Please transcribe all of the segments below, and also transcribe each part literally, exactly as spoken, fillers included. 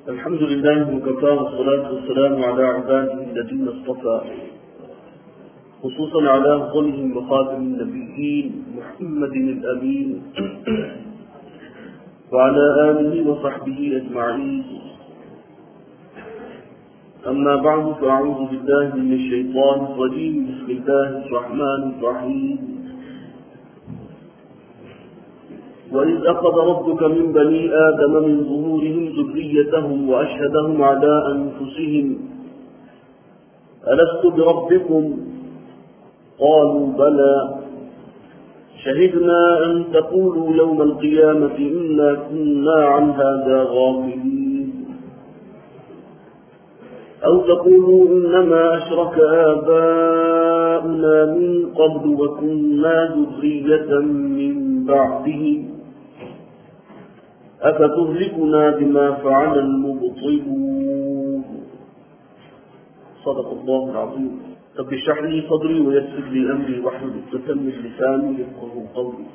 الحمد لله وكفى والصلاة والسلام على عباده الذين اصطفى خصوصا على أفضلهم وخاتم النبيين محمد الأمين وعلى آله وصحبه أجمعين. أما بعد فأعوذ بالله من الشيطان الرجيم. بسم الله الرحمن الرحيم. وإذ أخذ ربك من بني آدم من ظهورهم ذريتهم وأشهدهم على أنفسهم ألست بربكم قالوا بلى شهدنا أن تقولوا يوم القيامة إنا كنا عن هذا غافلين أو تقولوا إنما أشرك آباؤنا من قبل وكنا ذرية من بعدهم أفتهلكنا بما فعل المبطلون. صدق الله العظيم. رب اشرح لي صدري ويسر لي أمري واحلل عقدة من لساني يفقهوا قولي.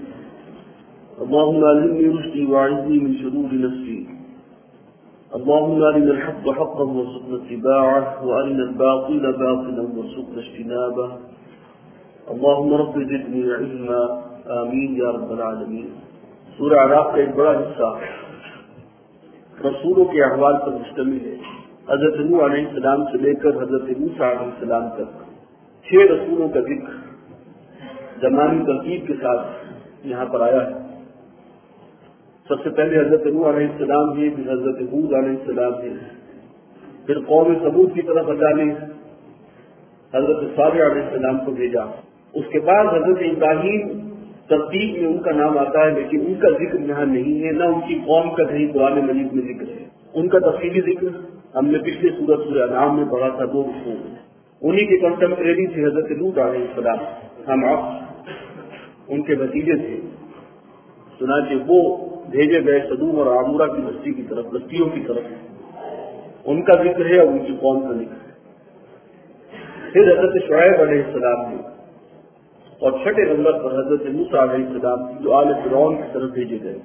اللهم علمني رشدي وأعذني من شرور نفسي. اللهم أرنا الحق حقا وارزقنا اتباعه وأرنا الباطل باطلا وارزقنا اجتنابه. اللهم رب زدني علما آمين يا رب العالمین. سورہ اعراف کا ایک بڑا حصہ رسولوں کے احوال پر مشتمل ہے. حضرت نوح علیہ السلام سے لے کر حضرت موسیٰ علیہ السلام تک چھ رسولوں کا ذکر زمانی ترتیب کے ساتھ یہاں پر آیا ہے. سب سے پہلے حضرت نوح علیہ السلام ہے، پھر حضرت ہود علیہ السلام ہے، پھر قوم ثمود کی طرف اللہ نے حضرت صالح علیہ السلام کو بھیجا. اس کے بعد حضرت ابراہیم ترتیب میں ان کا نام آتا ہے، لیکن ان کا ذکر یہاں نہیں ہے، نہ ان کی قوم کا کہیں قرآن مجید میں ذکر ہے. ان کا تفصیلی ذکر ہم نے پچھلے سورۃ سورہ انعام میں پڑھا تھا. دو رکوع انہی کے کنٹمپریری تھے حضرت لوط علیہ السلام. ہم آپ ان کے بھتیجے تھے. چنانچہ وہ بھیجے گئے صدوم اور عمورہ کی بستی کی طرف، بستیوں کی طرف. ان کا ذکر ہے اور ان کی قوم کا ذکر ہے. پھر حضرت شعیب علیہ السلام نے، اور چھٹے نمبر پر حضرت موسیٰ علیہ السلام جو آل فرعون کی طرف بھیجے گئے.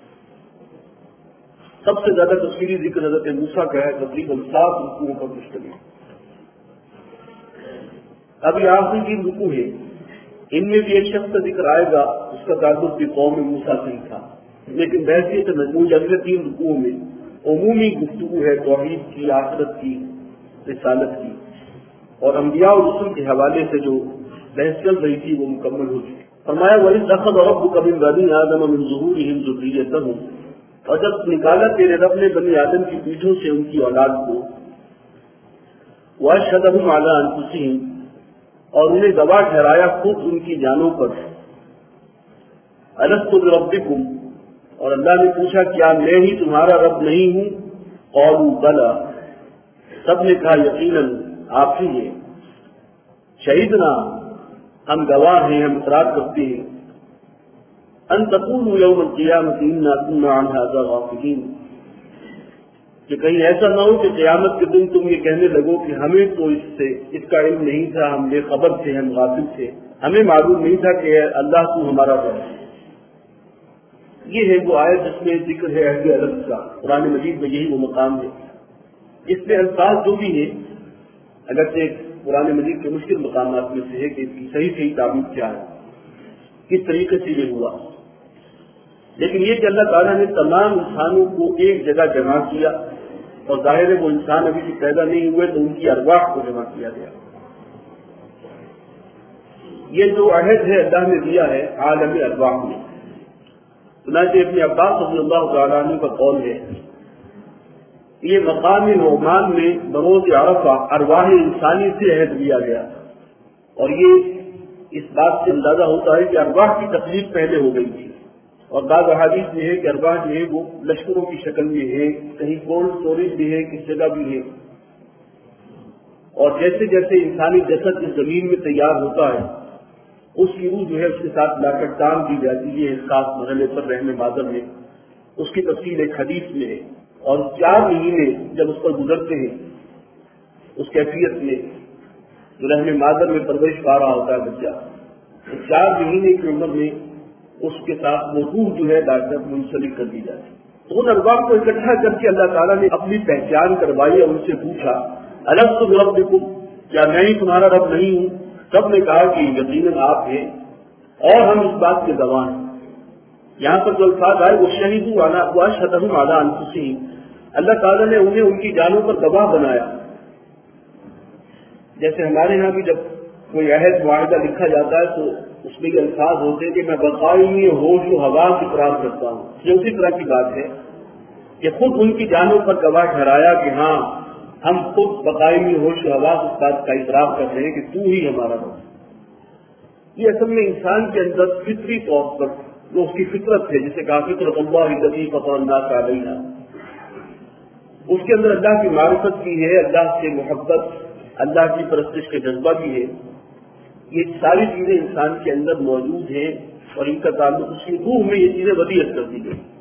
سب سے زیادہ تفصیلی ذکر حضرت موسیٰ کا ہے، تقریباً سات رکوعوں پر مشتمل. اب یہ آخری تین رکوع ہے، ان میں بھی ایک شخص کا ذکر آئے گا، اس کا تعلق بھی قوم موسیٰ سے تھا، لیکن بحیثیت مجموعی اگلے تین رکوعوں میں عمومی گفتگو ہے توحید کی، آخرت کی، رسالت کی، اور انبیاء اور رسل کے حوالے سے جو بحث چل رہی تھی وہ مکمل ہو چکی. فرمایا وَإِذْ أَخَذَ رَبُّكَ مِنْ بَنِي آدَمَ مِنْ ظُهُورِهِمْ ذُرِّيَّتَهُمْ، اور جب نکالا تیرے رب نے بنی آدم کی پیٹھوں سے ان کی اولاد کو، وَأَشْهَدَهُمْ عَلَىٰ أَنفُسِهِمْ، اور انہیں گواہ ٹھہرایا خود ان کی جانوں پر. أَلَسْتُ بِرَبِّكُمْ، اور اللہ نے پوچھا کیا میں ہی تمہارا رب نہیں ہوں؟ قَالُوا بَلَىٰ، سب نے کہا یقیناً آپ ہی ہیں. شہیدنا، ہم گواہ ہیں، ہم اقرار کرتے ہیں. ان تقولوا یوم القیامۃ انا کنا عن ھذا غافلین، کہ کہیں ایسا نہ ہو کہ قیامت کے دن تم یہ کہنے لگو کہ ہمیں تو اس سے اس کا علم نہیں تھا، ہم بے خبر تھے، ہم غافل تھے، ہمیں معلوم نہیں تھا کہ اللہ تو ہمارا رب ہے. یہ ہے وہ آیت جس میں ذکر ہے اہل الارض کا. قرآن مجید میں یہی وہ مقام ہے. اس میں الفاظ جو بھی ہے، اگرچہ قرآن مجید کے مشکل مقامات میں سے ہے کہ اس کی صحیح صحیح تعبیر کیا ہے، کس طریقے سے یہ ہوا، لیکن یہ کہ اللہ تعالیٰ نے تمام انسانوں کو ایک جگہ جمع کیا، اور ظاہر ہے وہ انسان ابھی سے پیدا نہیں ہوئے تو ان کی ارواح کو جمع کیا گیا. یہ جو عہد ہے اللہ نے دیا ہے عالم ارواح میں. چنانچہ ابن عباس رضی اللہ تعالیٰ عنہ کا قول ہے، یہ مقام نعمان میں بروز عرفہ ارواح انسانی سے عہد لیا گیا، اور یہ اس بات سے اندازہ ہوتا ہے کہ ارواح کی تخلیق پہلے ہو گئی تھی. اور بعض احادیث میں ہے کہ ارواح جو ہے وہ لشکروں کی شکل میں ہے، کہیں کولڈ اسٹوریج بھی ہے، کس جگہ بھی ہے. اور جیسے جیسے انسانی جسد اس زمین میں تیار ہوتا ہے، اس کی روح جو ہے اس کے ساتھ لا کر ٹانگ دی جاتی ہے اس خاص مرحلے پر رہنے مادر میں. اس کی تفصیل ایک حدیث میں ہے. اور چار مہینے جب اس پر گزرتے ہیں اس کیفیت میں جو رحم مادر میں پرورش پا رہا ہوتا ہے بچہ، تو چار مہینے کی عمر میں اس کے ساتھ وہ روح جو ہے ڈاکٹر منسلک کر دی جاتی. تو ان ارباب کو اکٹھا کر کے اللہ تعالیٰ نے اپنی پہچان کروائی اور ان سے پوچھا الست بربکم، کیا میں ہی تمہارا رب نہیں ہوں؟ سب نے کہا کہ یقیناً آپ ہیں اور ہم اس بات کے گواہ ہیں۔ یہاں پر جو الفاظ آئے وہ شہیدوا واشہدہم علی انفسہم، اللہ تعالیٰ نے انہیں ان کی جانوں پر گواہ بنایا۔ جیسے ہمارے یہاں بھی جب کوئی عہد معاہدہ لکھا جاتا ہے تو اس میں یہ الفاظ ہوتے ہیں کہ میں بقائی ہوش و حواس اقرار کرتا ہوں، یہ اسی طرح کی بات ہے کہ خود ان کی جانوں پر گواہ ٹھہرایا کہ ہاں ہم خود بقائی ہوش و حواس اس بات کا اقرار کر رہے ہیں کہ تو ہی ہمارا رب۔ یہ اصل میں انسان کے اندر فطری طور پر جو اس کی فطرت ہے، جسے کہا فطرت اللہ الذی فطر الناس علیہا، اس کے اندر اللہ کی معرفت بھی ہے، اللہ سے محبت، اللہ کی پرستش کا جذبہ بھی ہے۔ یہ ساری چیزیں انسان کے اندر موجود ہیں اور ان کا تعلق اس کی روح میں یہ چیزیں ودیعت کر دی گئی۔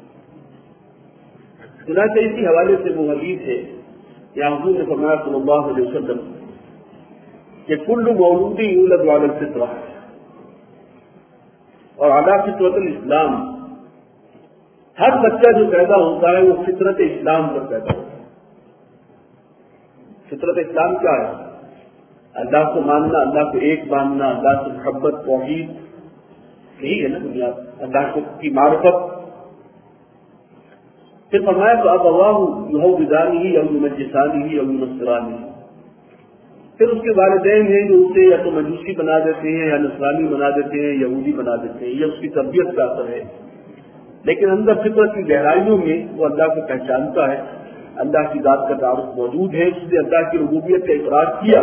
چنانچہ اسی حوالے سے وہ حدیث ہے یا حضور نے فرمایا صلی اللہ علیہ وسلم کہ کل مولود یولد علی الفطرہ، اور علی فطرت الاسلام، ہر بچہ جو پیدا ہوتا ہے وہ فطرت اسلام پر پیدا ہوتا ہے۔ فطرت اسلام کیا ہے؟ اللہ کو ماننا، اللہ کو ایک ماننا، اللہ سے محبت، توحید، یہی ہے نا بنیاد، اللہ کو کی معرفت۔ پھر فرمایا تو اب ابواہ یہودانہ یا یمجسانہ یا ینصرانہ، پھر اس کے والدین ہیں جو اسے یا تو مجوسی بنا دیتے ہیں یا نصرانی بنا دیتے ہیں، یہودی بنا دیتے ہیں، یہ اس کی تربیت کا اثر ہے۔ لیکن اندر فطرت کی گہرائیوں میں وہ اللہ کو پہچانتا ہے، اللہ کی ذات کا تعارف موجود ہے، اس نے اللہ کی ربوبیت کا اقرار کیا،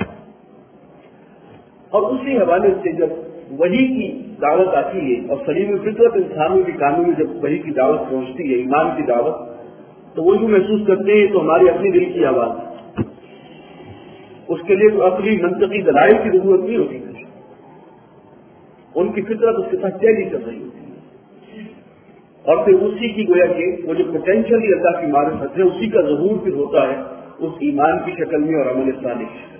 اور اسی حوالے سے جب وحی کی دعوت آتی ہے اور سلیم فطرت انسانوں کے کانوں میں جب وحی کی دعوت پہنچتی ہے، ایمان کی دعوت، تو وہ جو محسوس کرتے ہیں تو ہماری اپنی دل کی آواز ہے، اس کے لیے تو اپنی منطقی دلائل کی ضرورت نہیں ہوتی، ان کی فطرت اس کے ساتھ چیلی کر رہی ہوتی ہے، اور پھر اسی کی گویا کہ وہ جو پوٹینشلی اللہ کی معرفت ہے اسی کا ظہور پھر ہوتا ہے اس ایمان کی شکل میں اور عمل صالح کی شکل میں۔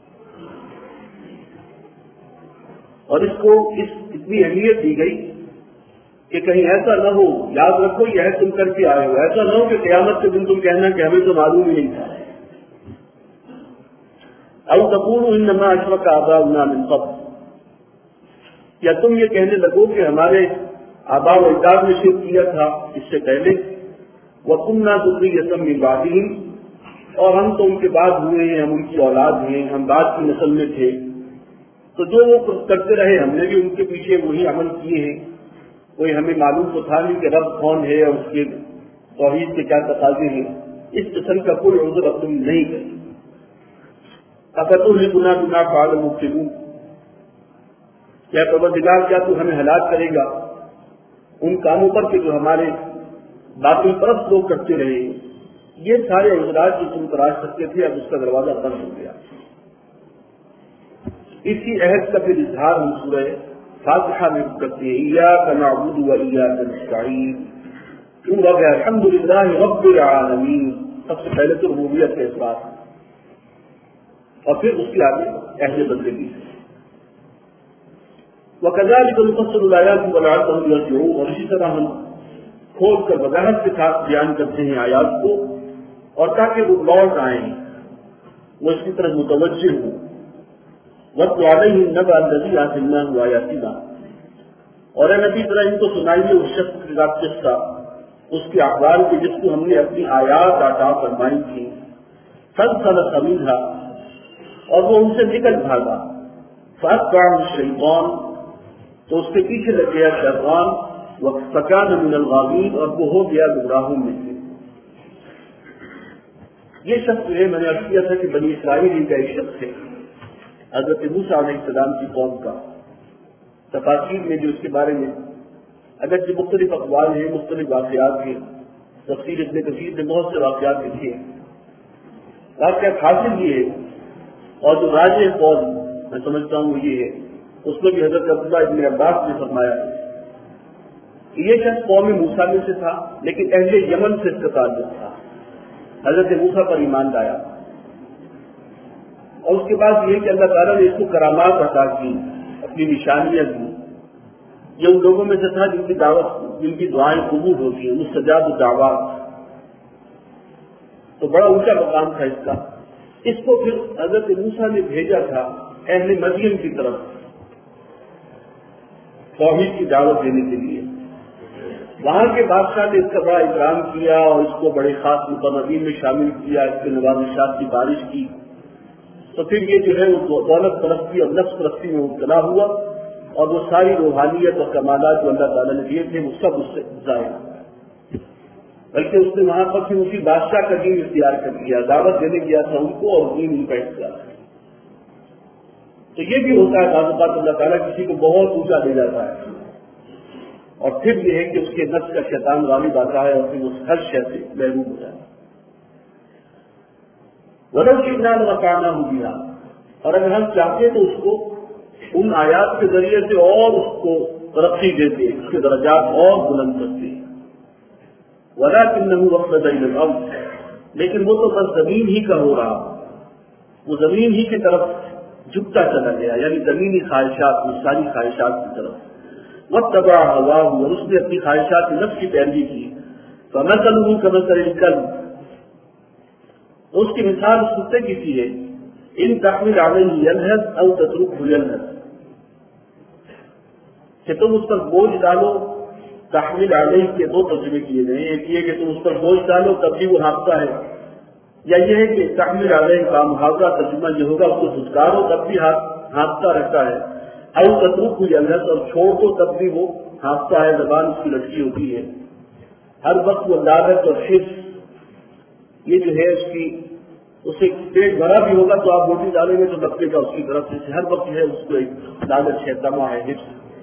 اور اس کو اس اتنی اہمیت دی گئی کہ کہیں ایسا نہ ہو، یاد رکھو یہ ہے تم کر کے آئے ہو، ایسا نہ ہو کہ قیامت کے دن تم کہنا کہ ہمیں تو معلوم ہی نہیں تھا، او تقولوا انما اشرک آباؤنا من قبل، یا تم یہ کہنے لگو کہ ہمارے آباء و اجداد نے شرک کیا تھا اس سے پہلے، وَكُنَّا ذُرِّيَّةً مِّن بَعْدِهِمْ، اور ہم تو ان کے بعد ہوئے ہیں، ہم ان کی اولاد ہیں، ہم بعد کی نسل میں تھے، تو جو وہ کرتے رہے ہم نے بھی ان کے پیچھے وہی عمل کیے ہیں، کوئی ہمیں معلوم تو تھا نہیں کہ رب کون ہے اور اس کے توحید کے کیا تقاضے ہیں، اس قسم کا کوئی عذر اب تم نہیں کرتے۔ افتہلکنا بما فعل المبطلون، کیا پروردگار کیا تو ہمیں ہلاک کرے گا ان کاموں پر کہ جو ہمارے باطل پرست لوگ کرتے رہے؟ یہ سارے عذرات جو تم تراش سکتے تھے اب اس کا دروازہ بند ہو گیا۔ اسی عہد کا پھر اظہار ہم سورہ فاتحہ میں کرتے ہیں، ایاک نعبد و ایاک نستعین، کیوں رب ہے الحمد للہ رب العالمین، سب سے پہلے تو ربوبیت کا اثبات اور پھر اس کے آگے عہد بندگی سے۔ وَكَذَلِكَ نُفَصِّلُ الْآيَاتِ وَلَعَلَّهُمْ يَرْجِعُونَ، اور اسی طرح ہم کھول کر وضاحت کے ساتھ بیان کرتے ہیں آیات کو، اور تاکہ وہ لوٹ آئیں، وہ اس کی طرف متوجہ ہوں۔ وَاتْلُ عَلَيْهِمْ نَبَأَ الَّذِي آتَيْنَاهُ آيَاتِنَا، اور اے نبی ذرا ان کو سنائیے اس شخص کا قصہ، اس کے احوال کے جس کو ہم نے اپنی آیات عطا فرمائی تھی، فَانْسَلَخَ مِنْهَا، اور وہ ان سے نکل بھاگا، فَأَتْبَعَهُ الشَّيْطَانُ، تو اس کے پیچھے لگ گیا شیطان، وَفَكَانَ مِنَ الْغَاوِينَ، اور وہ ہو گیا گمراہوں میں سے۔ یہ شخص ہے، میں نے عرض کیا تھا کہ بنی اسرائیل کا ایک شخص ہے، حضرت موسیٰ علیہ السلام کی قوم کا۔ تفاسیر میں جو اس کے بارے میں اگرچہ مختلف اقوال ہیں، مختلف واقعات ہیں، تفسیر ابن کثیر نے بہت سے واقعات لکھے ہیں۔ واقعات حاصل یہ ہے، اور جو راجح قول میں سمجھتا ہوں وہ یہ ہے، اس میں بھی حضرت عبداللہ ابن عباس نے فرمایا کہ یہ شخص قوم موسیٰ میں سے تھا، لیکن اہل یمن سے اس کا تعلق تھا، حضرت موسیٰ پر ایمان لایا، اور اس کے بعد یہ کہ اللہ تعالیٰ نے اس کو کرامات عطا کی، اپنی نشانیاں دی، یہ ان لوگوں میں سے تھا جن کی دعوت جن کی دعائیں قبول ہوتی ہیں، مستجاب الدعوات، تو بڑا اونچا مقام تھا اس کا۔ اس کو پھر حضرت موسیٰ نے بھیجا تھا اہل مدین کی طرف توحید کی دعوت دینے کے لیے۔ وہاں کے بادشاہ نے اس کا بڑا اکرام کیا اور اس کو بڑے خاص مقربین میں شامل کیا، اس کے نوازشات کی بارش کی، تو پھر یہ جو ہے وہ دولت پرستی اور نفس پرستی میں مبتلا ہوا اور وہ ساری روحانیت اور کمالات جو اللہ تعالیٰ نے دیے تھے وہ سب اس سے ضائع، بلکہ اس نے وہاں پر پھر اسی بادشاہ کا دین اختیار کر لیا، دعوت دینے گیا تھا ان کو اور دین ان کا اختیار۔ تو یہ بھی ہوتا ہے بعض اوقات اللہ تعالیٰ کسی کو بہت اونچا لے جاتا ہے اور پھر یہ ہے کہ اس کے نفس کا شیطان غالب آتا ہے اور پھر اس ہر شے سے محروم ہو جاتا ہے۔ وَلَوْ شِئْنَا لَرَفَعْنَاهُ بِهَا، اور اگر ہم چاہتے تو اس کو ان آیات کے ذریعے سے اور اس کو ترقی دیتے، اس کے درجات اور بلند کرتے، وَلَكِنَّهُ أَخْلَدَ إِلَى الْأَرْضِ، لیکن وہ تو بس زمین ہی کا ہو رہا، وہ زمین ہی کی طرف جھکتا چلا گیا، یعنی زمینی خواہشات، ساری خواہشات کی طرف، وَاتَّبَعَ هَوَاهُ، اور اس نے اپنی خواہشات نفس کی پیروی کی، فَمَثَلُهُ كَمَثَلِ الْكَلْبِ، اس کی مثال اس کتے کی سی ہے، ان تحمل علیہ یلہث او تترکہ یلہث، کہ تم اس پر بوجھ ڈالو، تحمل علیہ کے دو ترجمے کیے گئے ہیں، ایک یہ کہ تم اس پر بوجھ ڈالو تب بھی وہ ہانپتا ہے، یا یہ ہے کہ تحمل علیہ کا محاورہ ترجمہ یہ ہوگا اس کو دھتکارو تب بھی ہانپتا رہتا ہے، او تترکہ یلہث، اور چھوڑ دو تب بھی وہ ہانپتا ہے، زبان اس کی لٹکی ہوتی ہے، ہر وقت وہ لالچ اور حرص یہ جو ہے اس کی اسے پیٹ بھرا بھی ہوگا تو آپ روٹی ڈالیں گے تو لپکے گا اس کی طرف سے، ہر وقت ہے اس کو ایک لالچ ہے، دمہ ہے، حرص۔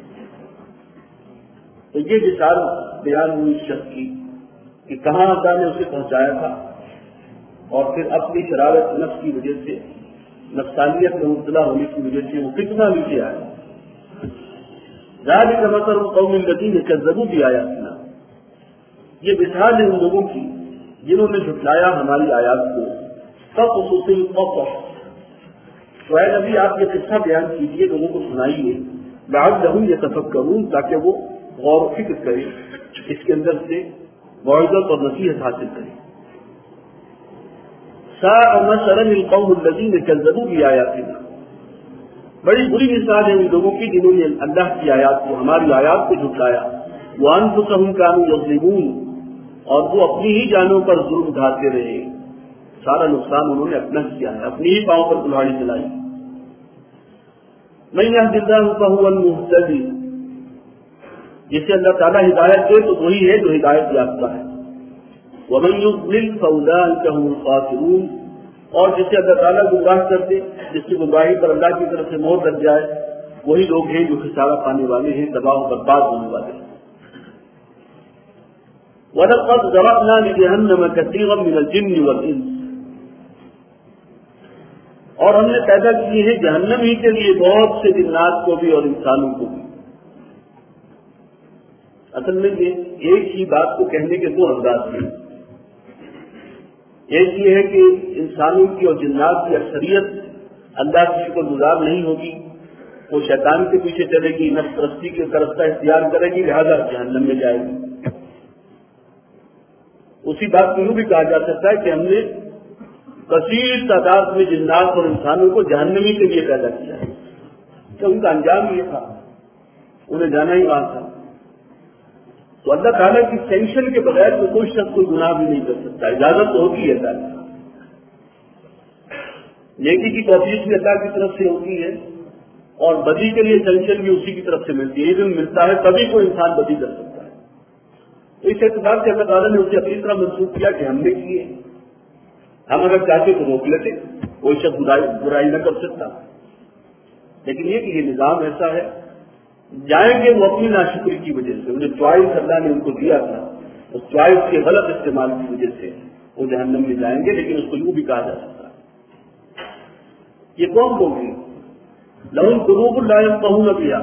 تو یہ مثال بیان ہوئی اس شخص کی کہ کہاں اللہ نے اسے پہنچایا تھا اور پھر اپنی شرارت نفس کی وجہ سے، نفسانیت میں مبتلا ہونے کی وجہ سے وہ کتنا نیچے آیا۔ ذالک مثل القوم الذین کذبوا بآیاتنا، یہ مثال ہے ان لوگوں کی جنہوں نے جھٹلایا ہماری آیات کو۔ سب خصوصی قصص، تو اے نبی آپ یہ قصہ بیان کیجیے، لوگوں کو سنائیے، لعلہم یتفکرون، تاکہ وہ غور و فکر کریں، اس کے اندر سے موعظت اور نصیحت حاصل کریں۔ ساء مثلا القوم الذین کذبوا بآیاتنا، بڑی بری مثال ہے ان لوگوں کی جنہوں نے اللہ کی آیات کو، ہماری آیات کو جھٹلایا، وانفسہم کانوا یظلمون، اور وہ اپنی ہی جانوں پر ظلم ڈھاتے رہے، سارا نقصان انہوں نے اپنا کیا ہے، اپنی ہی پاؤں پر کلہاڑی چلائی۔ من یہد اللہ فہو المہتدی، جسے اللہ تعالیٰ ہدایت دے تو وہی ہے جو ہدایت یافتہ ہے، ومن یضلل فاولئک هم الخاسرون، اور جسے اللہ تعالیٰ گمراہ کر دے، جس کی گمراہی پر اللہ کی طرف سے مہر لگ جائے، وہی لوگ ہیں جو خسارہ پانے والے ہیں، تباہ و برباد ہونے والے ہیں۔ وَلَقَدْ ذَرَأْنَا لِجَهَنَّمَ كَثِيرًا مِنَ الْجِنِّ وَالْإِنسِ، اور ہم نے پیدا کیے ہیں جہنم ہی کے لیے بہت سے جنات کو بھی اور انسانوں کو بھی۔ اصل میں یہ ایک ہی بات کو کہنے کے دو انداز ہیں، ایک یہ ہے کہ انسانوں کی اور جنات کی اکثریت اللہ کی شکر گزار نہیں ہوگی، وہ شیطان کے پیچھے چلے گی، نفس پرستی کے طرف کا اختیار کرے گی، لہذا جہنم میں جائے گی۔ اسی بات کو یوں بھی کہا جا سکتا ہے کہ ہم نے کثیر تعداد میں جنات اور انسانوں کو جہنمی کے لیے پیدا کیا ہے، کہ ان کا انجام یہ تھا، انہیں جانا ہی وہاں تھا۔ تو اللہ تعالیٰ کی سینکشن کے بغیر تو کوئی شخص کوئی گناہ بھی نہیں کر سکتا، اجازت تو ہوتی ہے اللہ کی، نیکی کی توفیق بھی اللہ کی طرف سے ہوتی ہے اور بدی کے لیے سینکشن بھی اسی کی طرف سے ملتی ہے، علم ملتا ہے تبھی کوئی انسان بدی کر سکتا ہے۔ تو اس اعتبار سے اللہ تعالیٰ نے اسے اپنی طرح منسوخ کیا کہ ہم نے کیے، ہم اگر چاہتے تو روک لیتے، کوئی شخص برائی نہ کر سکتا، لیکن یہ کہ یہ نظام ایسا ہے، جائیں گے وہ اپنی ناشکری کی وجہ سے، انہیں چوائس اللہ نے ان کو دیا تھا، اس چوائس کے غلط استعمال کی وجہ سے وہ جہنم میں جائیں گے، لیکن اس کو یوں بھی کہا جا سکتا ہے۔ یہ کون لوگ ہیں؟ لہم قلوب لا یفقہون بہا،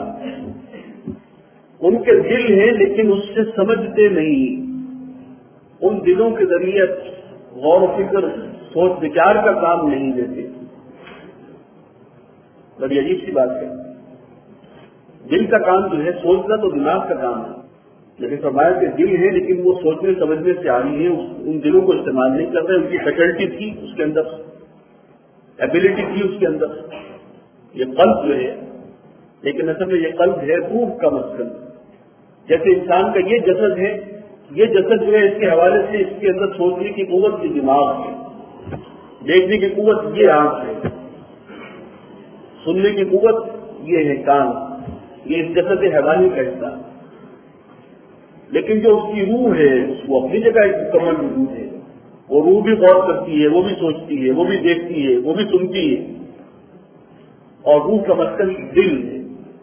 ان کے دل ہیں لیکن اس سے سمجھتے نہیں، ان دلوں کے ذریعے غور و فکر سوچ وچار کا کام نہیں دیتے۔ بڑی عجیب سی بات ہے، دل کا کام جو ہے سوچنا تو دماغ کا کام ہے، لیکن فرمایا کہ دل ہے لیکن وہ سوچنے سمجھنے سے آ رہی ہے، ان دلوں کو استعمال نہیں کر رہے، ان کی فیکلٹی تھی اس کے اندر، ایبلٹی تھی اس کے اندر، یہ قلب جو ہے، لیکن اصل میں یہ قلب ہے روح کا مسکن۔ جیسے انسان کا یہ جسد ہے، یہ جسد جو ہے اس کے حوالے سے اس کے اندر سوچنے کی قوت یہ دماغ ہے، دیکھنے کی قوت یہ آنکھ ہے، سننے کی قوت یہ ہے کان، یہ اس جسد حیوانی کا حصہ۔ لیکن جو اس کی روح ہے اس کو اپنی جگہ ایک مکمل وجود ہے، وہ روح بھی غور کرتی ہے، وہ بھی سوچتی ہے، وہ بھی دیکھتی ہے، وہ بھی سنتی ہے، اور روح کا مسکن دل ہے،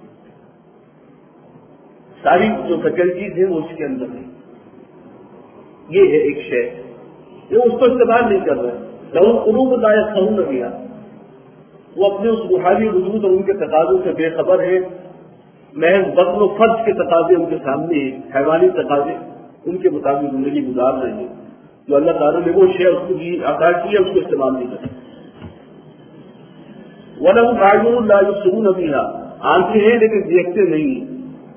ساری جو فیکلٹیز ہیں وہ اس کے اندر ہے۔ یہ ہے ایک شے، یہ اس کو استعمال نہیں کر رہے، لہو قلوب لا یفقہون بہا، وہ اپنے اس روحانی وجود اور ان کے تقاضوں سے بے خبر ہے، محض بطن و فرض کے تقاضے ان کے سامنے ہیں، حیوانی تقاضے، ان کے مطابق زندگی گزار رہے ہیں، جو اللہ تعالیٰ نے وہ شے اس کو عطا کی ہے اس کو استعمال نہیں کرتے۔ وَلَهُمْ أَعْيُنٌ لَا يُبْصِرُونَ بِهَا، آنکھیں ہیں لیکن دیکھتے نہیں ہیں،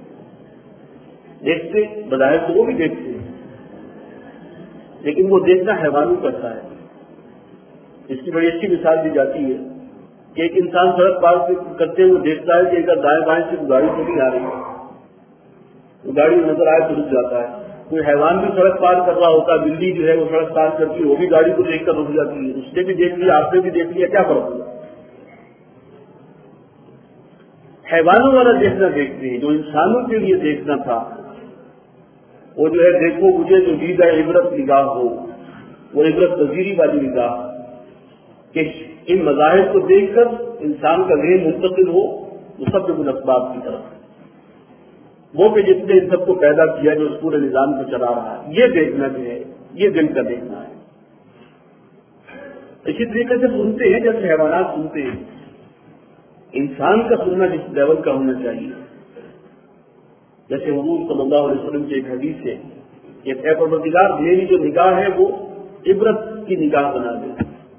دیکھتے بظاہر تو وہ بھی دیکھتے ہیں لیکن وہ دیکھنا حیوانوں کرتا ہے۔ اس کی بڑی اچھی مثال دی جاتی ہے کہ ایک انسان سڑک پار کرتے ہوئے دیکھتا ہے کہ اگر دائیں بائیں سے گاڑی تو نہیں آ رہی، وہ گاڑی نظر آئے تو رک جاتا ہے۔ کوئی حیوان بھی سڑک پار کر رہا ہوتا ہے، بلی جو ہے وہ سڑک پار کرتی ہے، وہ بھی گاڑی کو دیکھ کر رک جاتی ہے، اس نے بھی دیکھ لیا، آپ نے بھی دیکھ لیا، کیا فرق ہوگا؟ حیوانوں والا دیکھنا دیکھتے ہیں، جو انسانوں کے لیے دیکھنا تھا وہ جو ہے دیکھو مجھے جو دیدہ عبرت نگاہ ہو، وہ عبرت پذیری والی نگاہ، کہ ان مظاہر کو دیکھ کر انسان کا ذہن منتقل ہو مسبب الاسباب کی طرف، وہ کہ جس نے ان سب کو پیدا کیا، جو اس پورے نظام کو چلا رہا ہے، یہ دیکھنا جو ہے یہ دل کا دیکھنا ہے۔ اسی طریقے سے سنتے ہیں جیسے حیوانات سنتے ہیں، انسان کا سننا جس لیول کا ہونا چاہیے، جیسے حضور صلی اللہ علیہ وسلم کی ایک حدیث ہے کہ اے پروردگار میری جو نگاہ ہے وہ عبرت کی نگاہ بنا دے،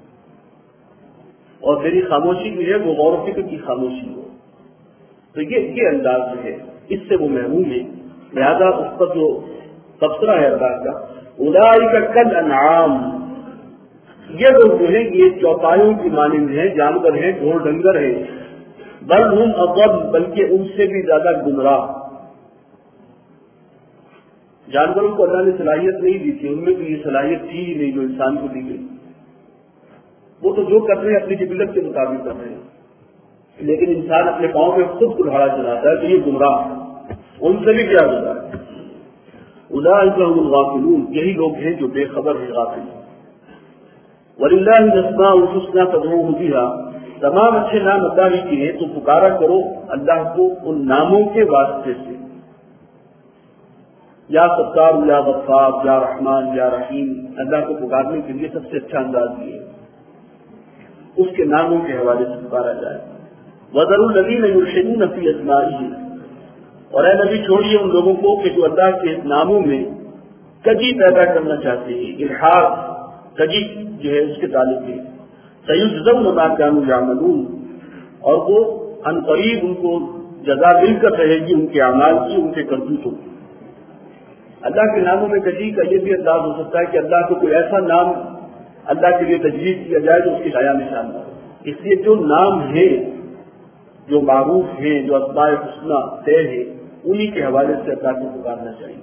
اور میری خاموشی بھی ہے وہ غور و فکر کی خاموشی ہو۔ تو یہ یہ انداز جو ہے اس سے وہ محروم ہے، لہذا اس پر جو تبصرہ ہے اللہ کا اولئک کالانعام، یہ لوگ جو ہیں یہ چوپایوں کی مانند ہیں، جانور ہیں، ڈھور ڈنگر ہیں، بل ہم اضل، بلکہ ان سے بھی زیادہ گمراہ۔ جانوروں کو اللہ نے صلاحیت نہیں دی تھی، ان میں تو یہ صلاحیت تھی ہی نہیں جو انسان کو دی گئی، وہ تو جو کر رہے ہیں اپنی جبلت کے مطابق کر رہے ہیں، لیکن انسان اپنے پاؤں پہ خود کلہاڑا چلاتا ہے تو یہ گمراہ ہے، ان سے بھی کیا گزرا ہے۔ اولئک هم الغافلون، یہی لوگ ہیں جو بے خبر ہیں، غافل ہیں۔ وَلِلَّهِ الْأَسْمَاءُ الْحُسْنَىٰ فَادْعُوهُ بِهَا، تمام اچھے نام اللہ ہی کے ہیں تو پکارا کرو اللہ کو ان ناموں کے واسطے سے، یا ستار، یا غفار، یا رحمان، یا رحیم، اللہ کو پکارنے کے لیے سب سے اچھا انداز یہ ہے اس کے ناموں کے حوالے سے پکارا جائے۔ وَذَرُوا الَّذِينَ يُلْحِدُونَ فِي أَسْمَائِهِ، اور اے نبی چھوڑیے ان لوگوں کو کہ جو اللہ کے ناموں میں کجی پیدا کرنا چاہتے ہیں، الحاد کجی جو ہے اس کے تعلق ہے۔ سَيُجْزَوْنَ مَا كَانُوا يَعْمَلُونَ، اور وہ ان قریب ان کو جزا مل کر رہے گی ان کے اعمال کی، ان کے کرتوتوں کی۔ اللہ کے ناموں میں کجی کا یہ بھی انداز ہو سکتا ہے کہ اللہ کو کوئی ایسا نام اللہ کے لیے تجویز کیا جائے جو اس کی حیا نشان نہ ہو، اس لیے جو نام ہیں جو معروف ہیں، جو اسماء حسنی طے ہیں، انہی کے حوالے سے اللہ کو پکارنا چاہیے۔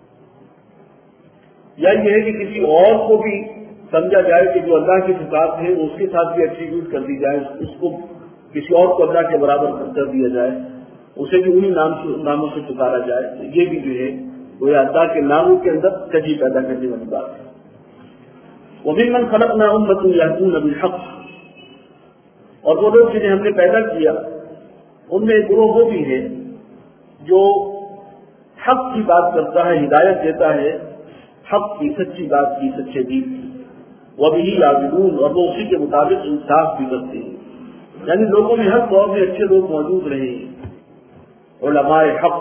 یا یہ ہے کہ کسی اور کو بھی سمجھا جائے کہ جو اللہ کی صفات ہیں اس کے ساتھ بھی ایٹریبیوٹ کر دی جائے، اس کو کسی اور کو اللہ کے برابر کر دیا جائے، اسے بھی انہی نام سے ناموں سے پکارا جائے، یہ بھی جو ہے وہ اللہ کے ناموں کے اندر کجی پیدا کرنے والی بات ہے۔ وَمِمَّنْ خَلَقْنَا أُمَّةً يَهْدُونَ بِالْحَقِّ، اور وہ لوگ جنہیں ہم نے پیدا کیا ان میں ایک گروہ وہ بھی ہے جو حق کی بات کرتا ہے، ہدایت دیتا ہے حق کی، سچی بات کی، سچے دین کی۔ وَبِهِ يَعْدِلُونَ، اور وہ اسی کے مطابق انصاف بھی کرتے ہیں، یعنی لوگوں میں ہر دور میں اچھے لوگ موجود رہے ہیں، علماء حق۔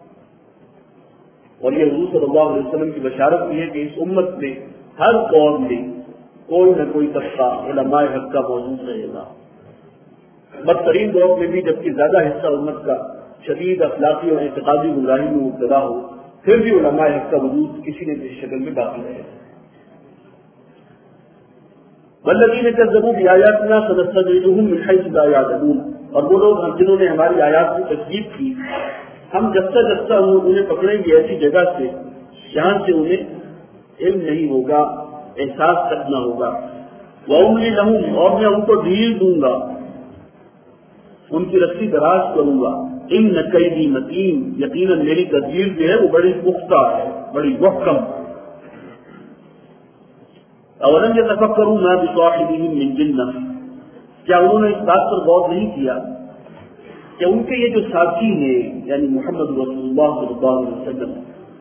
اور یہ حضور صلی اللہ علیہ وسلم کی بشارت بھی ہے کہ اس امت میں ہر دور میں کوئی نہ کوئی طبقہ علماء حق کا موجود رہے گا، بدترین دور میں بھی، جبکہ زیادہ حصہ امت کا شدید اخلاقی اور اعتقادی گمراہی میں مبتلا ہو، پھر بھی علماء حق کا وجود کسی نہ کسی شکل میں باقی رہے۔ والذین کذبوا بآیاتنا سنستدرجهم من حیث لا یعلمون، اور وہ لوگ جنہوں نے ہماری آیات کی تکذیب کی، ہم جستا جستا انہیں پکڑیں گے ایسی جگہ سے جہاں سے انہیں علم نہیں ہوگا، احساس تک نہ ہوگا۔ وَأُمْلِي لَهُمْ، اور میں ان کو ڈھیل دوں گا، ان کی رسی دراز کروں گا۔ إِنَّ كَيْدِي مَتِينٌ، یقیناً میری تدبیر جو ہے وہ بڑی پختہ ہے، بڑی محکم۔ أَوَلَمْ يَتَفَكَّرُوا مَا بِصَاحِبِهِم مِّن جِنَّةٍ، کیا انہوں نے اس بات پر غور نہیں کیا کہ ان کے یہ جو ساتھی ہیں یعنی محمد رسول اللہ صلی اللہ علیہ وسلم،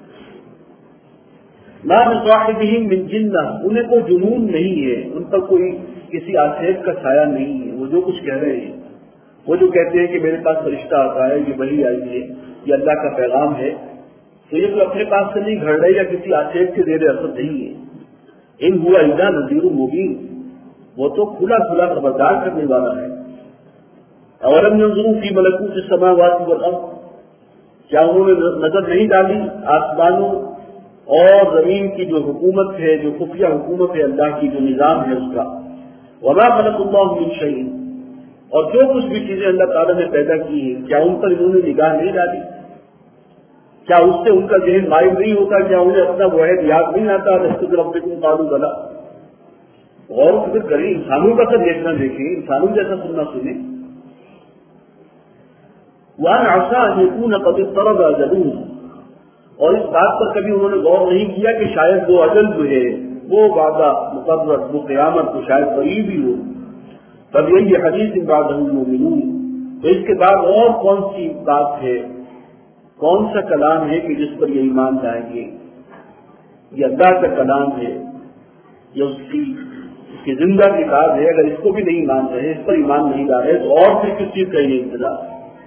مَا بِصَاحِبِهِم مِّن جِنَّةٍ، انہیں کوئی جنون نہیں ہے، ان پر کوئی کسی آسیب کا سایہ نہیں ہے۔ وہ جو کچھ کہہ رہے ہیں، وہ جو کہتے ہیں کہ میرے پاس فرشتہ آتا ہے، یہ وحی آئی ہے، یہ اللہ کا پیغام ہے، تو یہ تو اپنے پاس سے نہیں گھڑ رہے یا کسی آسیب کے زیر اثر نہیں ہے۔ ان ہوا الا نذیر مبین، وہ تو کھلا کھلا خبردار کرنے والا ہے۔ اولم ينظروا فی ملکوت السماوات والارض، کیا انہوں نے نظر نہیں ڈالی آسمانوں اور زمین کی جو حکومت ہے، جو خفیہ حکومت ہے اللہ کی، جو نظام ہے اس کا۔ وما خلق اللہ من شیء، اور جو کچھ بھی چیزیں اللہ تعالیٰ نے پیدا کی ہیں، کیا ان پر انہوں نے نگاہ نہیں ڈالی؟ کیا اس سے ان کا ذہن مائل نہیں ہوتا؟ کیا انہیں اپنا واحد یاد نہیں آتا؟ رسول ربکم قالوا بلا، اور فکر کریں، انسانوں کا تو دیکھنا دیکھیں، انسانوں جیسا سننا سنیں۔ وَأَنْ عَسَىٰ أَنْ يَكُونَ قَدِ اقْتَرَبَ أَجَلُهُمْ، اور اس بات پر کبھی انہوں نے غور نہیں کیا کہ شاید وہ اجل جو ہے، وہ وعدہ مقرر، وہ قیامت کو شاید قریب ہی ہو۔ تب یہ حدیث بعدہ المؤمنون، تو اس کے بعد اور کون سی بات ہے، کون سا کلام ہے کہ جس پر یہ ایمان لائیں گے؟ یہ اللہ کا کلام ہے، یہ اس کی اس کی زندہ کتاب ہے۔ اگر اس کو بھی نہیں مان رہے، اس پر ایمان نہیں لا رہے، تو اور پھر کس چیز کا یہ انتظار؟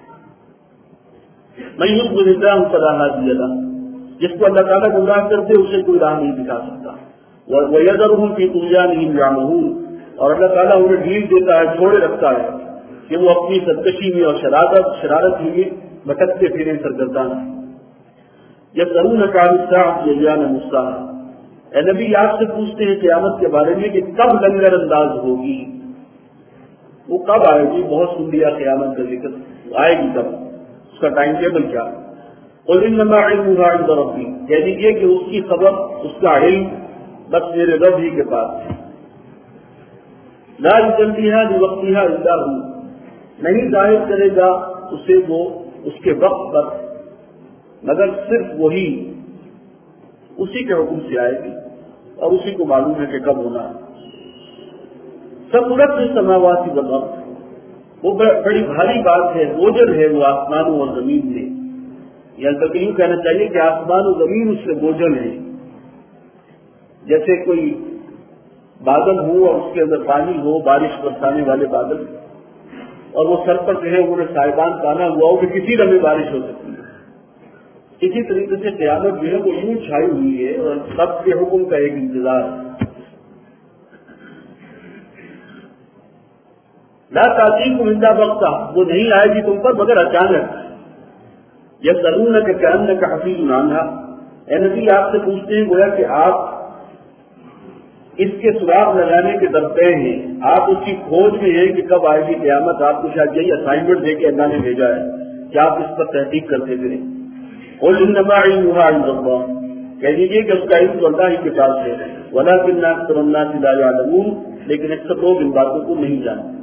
میں یوں گزرتا ہوں فلا ہادی له، جس کو اللہ تعالیٰ گمراہ کرتے اسے کوئی راہ نہیں دکھا سکتا۔ وَيَذَرُهُمْ فِي طُغْيَانِهِمْ يَعْمَهُونَ، اور اللہ تعالیٰ انہیں ڈھیل دیتا ہے، چھوڑے رکھتا ہے کہ وہ اپنی سرکشی میں اور شرارت شرارت میں بھٹکتے پھریں سرگردان۔ يَسْأَلُونَكَ عَنِ السَّاعَةِ أَيَّانَ مُرْسَاهَا، اے نبی آپ سے پوچھتے ہیں قیامت کے بارے میں کہ کب لنگر انداز ہوگی، وہ کب آئے گی؟ بہت سن لیا قیامت کا ذکر، آئے گی کب، اس کا ٹائم ٹیبل کیا؟ قُلْ إِنَّمَا عِلْمُهَا عِندَ رَبِّي، کہہ دیجیے کہ اس کی خبر، اس کا علم بس میرے رب ہی کے پاس ہے۔ لا يجليها لوقتها إلا هو، نہیں ظاہر کرے گا اسے وہ اس کے وقت پر مگر صرف وہی، اسی کے حکم سے آئے گی اور اسی کو معلوم ہے کہ کب ہونا ہے۔ ثقلت فی السماوات والارض، وہ بڑی بھاری بات ہے، بوجھل ہے وہ آسمانوں اور زمین میں، یا بلکہ یوں کہنا چاہیے کہ آسمان و زمین اس سے بوجھل ہے۔ جیسے کوئی بادل ہو اور اس کے اندر پانی ہو، بارش برسانے والے بادل، اور وہ سر پر جو ہے انہوں نے سائبان تانا ہوا ہو کہ کسی لمحے بارش ہو سکتی ہے، اسی طریقے سے قیامت جو ہے وہ یوں چھائی ہوئی ہے اور سب کے حکم کا ایک انتظار ہے۔ لا تأتیکم الا بغتہ، وہ نہیں آئے گی تم پر مگر اچانک۔ یسألونک کأنک حفیظ عنہا، اے نبی آپ سے پوچھتے ہیں گویا کہ آپ اس کے سراغ لگانے کے درپے ہیں، آپ اس کی کھوج میں ہیں کہ کب آئے گی قیامت۔ آپ کو شاید یہی اسائنمنٹ دے کے اللہ نے بھیجا ہے کہ آپ اس پر تحقیق کرتے پھریں۔ قل انما علمها عند اللہ، کہہ دیجیے کہ اس کا علم تو اللہ ہی کے پاس ہے، ولکن اکثر الناس لا يعلمون، لیکن اکثر لوگ ان باتوں کو نہیں جانتے۔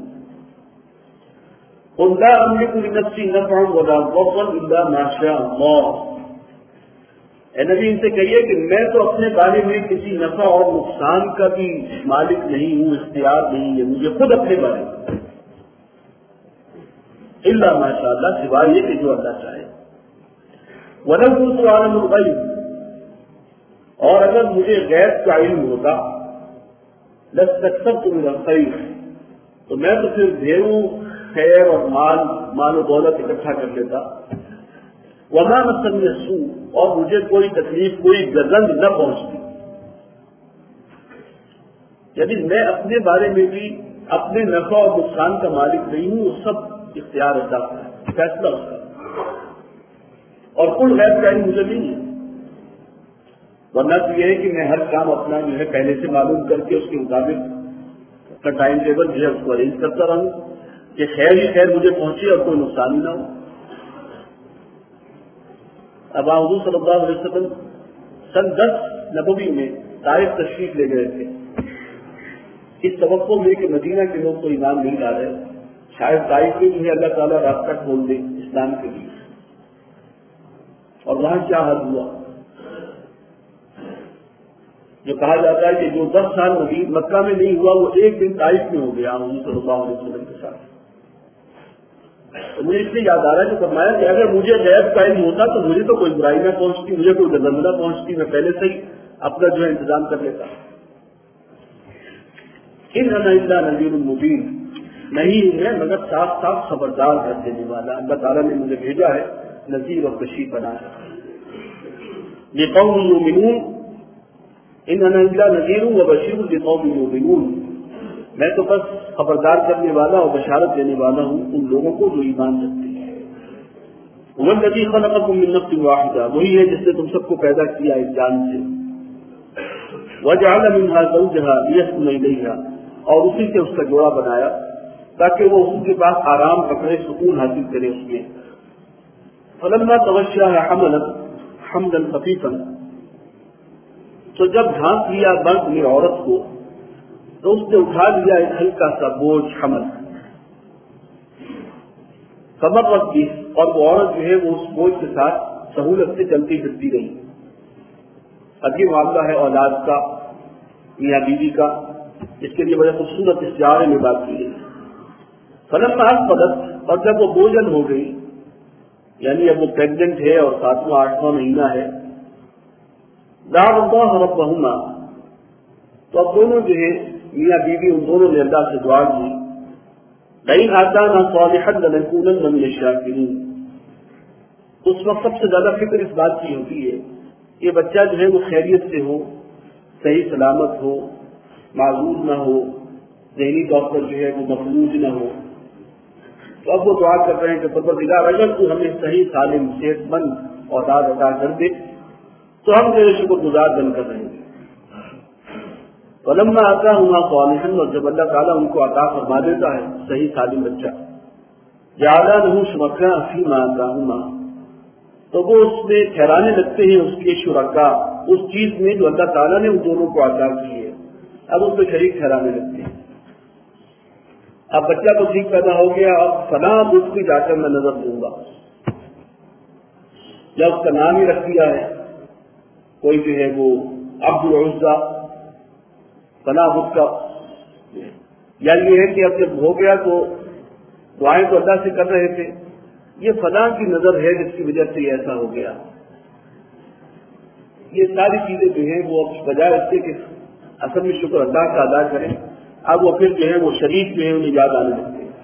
قل لا املک لنفسی نفعا ولا ضرا الا ما شاء اللہ، اے نبی ان سے کہیے کہ میں تو اپنے بارے میں کسی نفع اور نقصان کا بھی مالک نہیں ہوں، اختیار نہیں ہے مجھے خود اپنے بارے میں، الا ما شاء اللہ، سوائے یہ کہ جو اللہ چاہے۔ وَلَوْ كُنْتُ أَعْلَمُ الْغَيْبَ، اور اگر مجھے غیب کا علم ہوتا، لَاسْتَكْثَرْتُ مِنَ الْخَيْرِ، تو میں تو پھر ڈھیروں خیر اور مال مال و دولت اکٹھا کر لیتا۔ وَمَا مَسَّنِيَ السُّوءُ، اور مجھے کوئی تکلیف، کوئی گزند نہ پہنچتی۔ یعنی میں اپنے بارے میں بھی اپنے نفع اور نقصان کا مالک نہیں ہوں، وہ سب اختیار اللہ کا ہے، فیصلہ اس کا۔ اور کوئی غیب کا علم مجھے نہیں ہے، ورنہ تو یہ ہے کہ میں ہر کام اپنا جو ہے پہلے سے معلوم کر کے اس کے مطابق اپنا ٹائم ٹیبل جو ہے اس کو ارینج کرتا رہوں کہ خیر ہی خیر مجھے پہنچے اور کوئی نقصان ہی نہ ہو۔ اب حضور صلی اللہ علیہ وسلم سن دس نبوی میں طائف تشریف لے گئے تھے، اس توقع میں کہ مدینہ کے لوگ تو ایمان نہیں لا رہے، شاید طائف میں جو ہے اللہ تعالیٰ راستہ کھول دے اسلام کے لیے، اور وہاں کیا حال ہوا؟ جو کہا جاتا ہے کہ جو دس سال مدینہ مکہ میں نہیں ہوا وہ ایک دن طائف میں ہو گیا حضور صلی اللہ علیہ وسلم کے ساتھ۔ تو مجھے اس لیے یاد آ رہا ہے کہ فرمایا کہ اگر مجھے غیب کا علم ہوتا تو مجھے تو کوئی برائی نہ پہنچتی، مجھے کوئی گزر نہ پہنچتی، میں پہلے سے ہی اپنا جو ہے انتظام کر لیتا۔ ان انا الا نذیر مبین، نہیں ہے مگر صاف صاف خبردار کر دینے والا، اللہ تعالیٰ نے مجھے بھیجا ہے نذیر اور بشیر بنایا۔ لقوم یؤمنون، ان انا الا نذیر و بشیر لقوم یؤمنون، میں تو بس خبردار کرنے والا اور بشارت دینے والا ہوں ان لوگوں کو جو ایمان رکھتے ہیں۔ هو الذی خلقکم من نفس واحدہ، وہی ہے جس نے تم سب کو پیدا کیا ایک جان سے، وجعل منها زوجها ليسكن الیہا، اور اسی سے اس کا جوڑا بنایا تاکہ وہ اس کے پاس آرام پکڑے، سکون حاصل کرے اس میں۔ فلما تغشاها حملت حملا خفیفا، تو جب ڈھانپ لیا مرد نے عورت کو تو اس نے اٹھا لیا ایک ہلکا سا بوجھ حمل، کمر وقت کی، اور وہ عورت جو ہے وہ اس بوجھ کے ساتھ سہولت سے چلتی پھرتی رہی۔ اب یہ معاملہ ہے اولاد کا، میاں بیوی کا، اس کے لیے بڑے خوبصورت استعارے میں بات کی گئی۔ فلما اثقلت، اور جب وہ بوجھل ہو گئی، یعنی اب وہ پریگننٹ ہے اور ساتواں آٹھواں مہینہ ہے، دعوا اللہ ربہما، تو اب دونوں جو ہے میاں بیوی ان دونوں نے اللہ سے دعا کی، لئن آتانا صالحا لنکونن من الشاکرین۔ اس وقت سب سے زیادہ فکر اس بات کی ہوتی ہے کہ بچہ جو ہے وہ خیریت سے ہو، صحیح سلامت ہو، معذور نہ ہو، ذہنی طور پر جو ہے وہ مفلوج نہ ہو۔ تو اب وہ دعا کر رہے ہیں کہ پروردگار اگر تو ہمیں صحیح سالم صحت مند اولاد عطا کر دے تو ہم تیرے شکر گزار بن کر رہیں گے۔ فلما آتاہما صالحا، اور جب اللہ تعالیٰ ان کو عطا فرما دیتا ہے صحیح سالم بچہ، جعلا لہ شرکاء فیما آتاہما، تو وہ اس میں ٹھہرانے لگتے ہیں اس کے شرکاء، اس چیز میں جو اللہ تعالیٰ نے ان دونوں کو عطا کی ہے، اب اس میں شریک ٹھہرانے لگتے ہیں۔ اب بچہ تو ٹھیک پیدا ہو گیا، اب فلاں اس کی جا کر میں نظر دوں گا، یا اس کا نام ہی رکھ دیا ہے، کوئی جو ہے وہ عبد العزیٰ فلاں اس کا، یا یہ ہے کہ اب جب ہو گیا تو دعائیں تو اللہ سے کر رہے تھے، یہ فلاں کی نظر ہے جس کی وجہ سے یہ ایسا ہو گیا۔ یہ ساری چیزیں جو ہیں وہ اب بجائے اس سے کہ اصل میں شکر اللہ کا ادا کریں، اب وہ پھر جو ہے وہ شریک جو ہے انہیں یاد آنے لگتے ہیں۔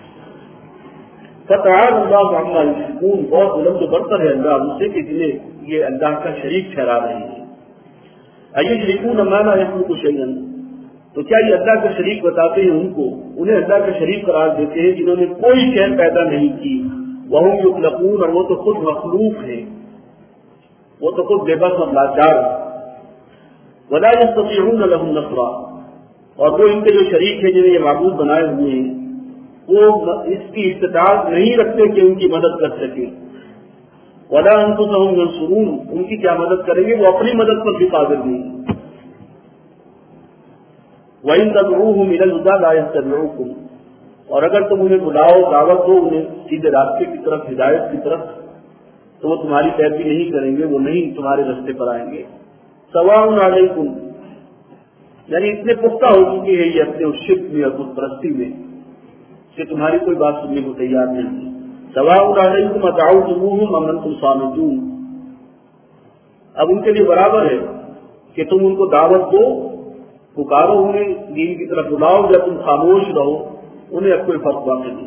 فتعالی اللہ عما یشرکون، بہت بلند و برتر ہے اللہ ان سے کہ جنہیں یہ اللہ کا شریک ٹھہرا رہے ہیں۔ ایشرکون ما لا یخلق شیئا، تو کیا یہ اللہ کا شریک بتاتے ہیں ان کو، انہیں اللہ کا شریک قرار دیتے ہیں جنہوں نے کوئی شے پیدا نہیں کی، وہم یخلقون، اور وہ تو خود مخلوق ہیں، وہ تو خود بے بس اور لاچار ہیں۔ ولا یستطیعون لهم نصرا، اور وہ ان کے جو شریک ہیں جنہیں یہ معبود بنائے ہوئے ہیں وہ اس کی استطاعت نہیں رکھتے کہ ان کی مدد کر سکیں۔ ولا انفسهم ينصرون، ان کی کیا مدد کریں گے، وہ اپنی مدد پر بھی قادر نہیں۔ وَإِن تَدْعُوهُمْ إِلَى الْهُدَىٰ لَا يَتَّبِعُوكُمْ، اور اگر تم انہیں بلاؤ، دعوت دو انہیں سیدھے راستے کی طرف، ہدایت کی طرف، تو وہ تمہاری پیروی نہیں کریں گے، وہ نہیں تمہارے راستے پر آئیں گے۔ سواء علیکم، یعنی اتنے پختہ ہو چکے ہیں یہ اپنے اس شرک میں اور بت پرستی میں کہ تمہاری کوئی بات سننے کو تیار نہیں۔ سواء علیکم ادعوتموہم ام انتم صامتون، اب ان کے لیے برابر ہے کہ تم ان کو دعوت دو، پکارو انہیں دین کی طرف بلاؤ، یا تم خاموش رہو، انہیں اب کوئی فرق واقع نہیں۔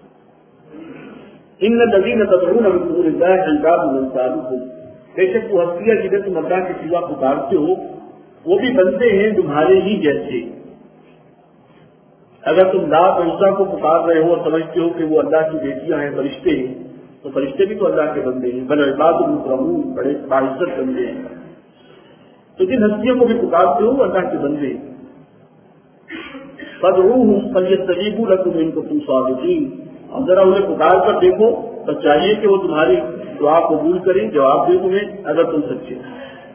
ان الذین تدعون من دون اللہ عباد امثالکم، بے شک وہ ہستیاں جنہیں تم اللہ کے سوا پکارتے ہو وہ بھی بنتے ہیں تمہارے ہی جیسے۔ اگر تم لات عزیٰ کو پکار رہے ہو اور سمجھتے ہو کہ وہ اللہ کی بیٹیاں ہیں، فرشتے ہیں، تو فرشتے بھی تو اللہ کے بندے ہیں، بل عباد المکرمون، بڑے باعزت بندے ہیں. تو جن ہستیوں کو بھی پکارتے ہو اللہ کے بندے. فادعوهم فلیستجیبوا لکم ان کنتم صادقین. اب ذرا انہیں پکار کر دیکھو، تو چاہیے کہ وہ تمہاری دعا قبول کریں، جواب دیں تمہیں اگر تم سچے ہیں.